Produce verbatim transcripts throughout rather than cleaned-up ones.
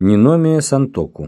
Ниномия Сантоку.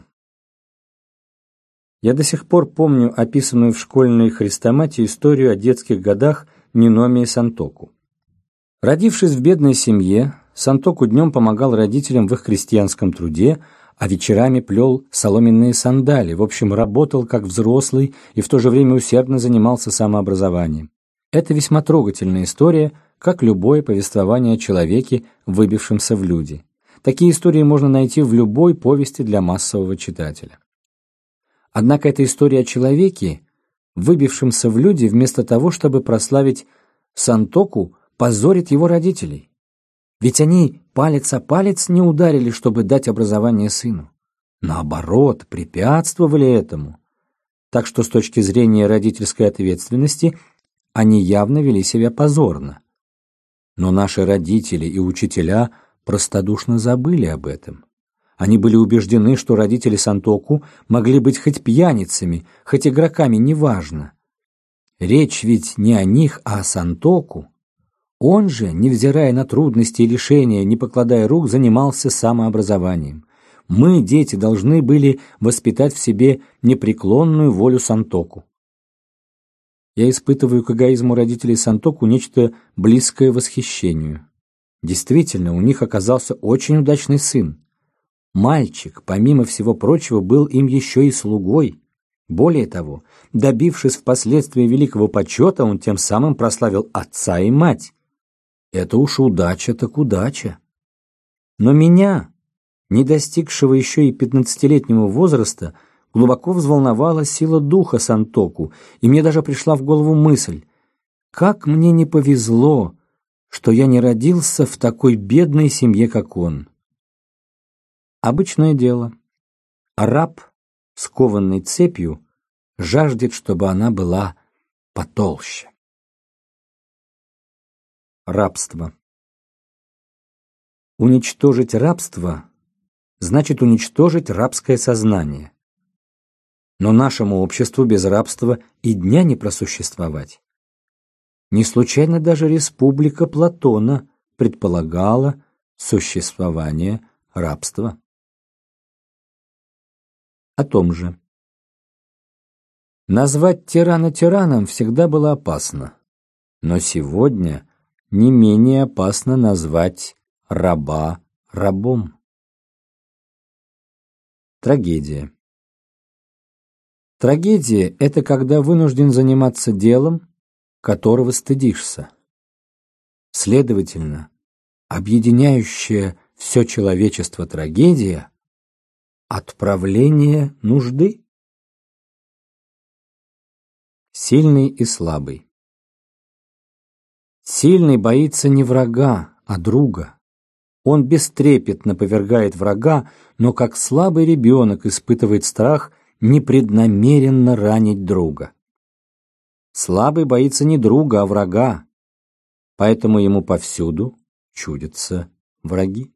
Я до сих пор помню описанную в школьной хрестоматии историю о детских годах Ниномии Сантоку. Родившись в бедной семье, Сантоку днем помогал родителям в их крестьянском труде, а вечерами плел соломенные сандали, в общем, работал как взрослый и в то же время усердно занимался самообразованием. Это весьма трогательная история, как любое повествование о человеке, выбившемся в люди. Такие истории можно найти в любой повести для массового читателя. Однако эта история о человеке, выбившемся в люди, вместо того, чтобы прославить Сантоку, позорит его родителей. Ведь они палец о палец не ударили, чтобы дать образование сыну. Наоборот, препятствовали этому. Так что с точки зрения родительской ответственности они явно вели себя позорно. Но наши родители и учителя простодушно забыли об этом. Они были убеждены, что родители Сантоку могли быть хоть пьяницами, хоть игроками, неважно. Речь ведь не о них, а о Сантоку. Он же, невзирая на трудности и лишения, не покладая рук, занимался самообразованием. Мы, дети, должны были воспитать в себе непреклонную волю Сантоку. Я испытываю к эгоизму родителей Сантоку нечто близкое восхищению. Действительно, у них оказался очень удачный сын. Мальчик, помимо всего прочего, был им еще и слугой. Более того, добившись впоследствии великого почета, он тем самым прославил отца и мать. Это уж удача так удача. Но меня, не достигшего еще и пятнадцатилетнего возраста, глубоко взволновала сила духа Сантоку, и мне даже пришла в голову мысль: как мне не повезло, что я не родился в такой бедной семье, как он. Обычное дело. Раб, скованный цепью, жаждет, чтобы она была потолще. Рабство. Уничтожить рабство значит уничтожить рабское сознание. Но нашему обществу без рабства и дня не просуществовать. Не случайно даже республика Платона предполагала существование рабства. О том же. Назвать тирана тираном всегда было опасно, но сегодня не менее опасно назвать раба рабом. Трагедия. Трагедия – это когда вынужден заниматься делом, которого стыдишься. Следовательно, объединяющая все человечество трагедия – отправление нужды. Сильный и слабый. Сильный боится не врага, а друга. Он бестрепетно повергает врага, но как слабый ребенок испытывает страх непреднамеренно ранить друга. Слабый боится не друга, а врага, поэтому ему повсюду чудятся враги.